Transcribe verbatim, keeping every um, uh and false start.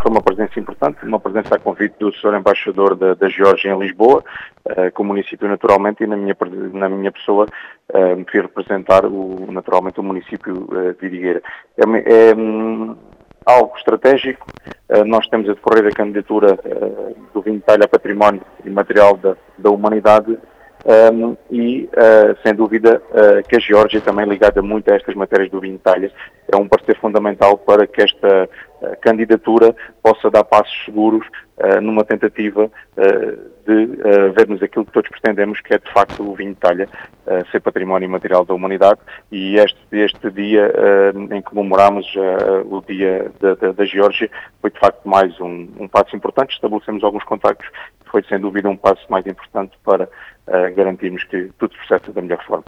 foi uma presença importante, uma presença a convite do senhor Embaixador da, da Geórgia em Lisboa, uh, com o município naturalmente, e na minha, na minha pessoa uh, me fui representar o, naturalmente o município uh, de Vidigueira. É, é um, algo estratégico. Uh, nós temos a decorrer a candidatura uh, do vinho de talha a património imaterial da, da humanidade. Um, e, uh, sem dúvida, uh, que a Geórgia, também ligada muito a estas matérias do vinho de talha, é um parceiro fundamental para que esta uh, candidatura possa dar passos seguros uh, numa tentativa uh, de uh, vermos aquilo que todos pretendemos, que é, de facto, o vinho de talha uh, ser património imaterial da humanidade. E este, este dia uh, em que comemoramos uh, o dia da, da, da Geórgia foi, de facto, mais um, um passo importante. Estabelecemos alguns contactos, foi, sem dúvida, um passo mais importante para Uh, garantirmos que tudo se processa da melhor forma.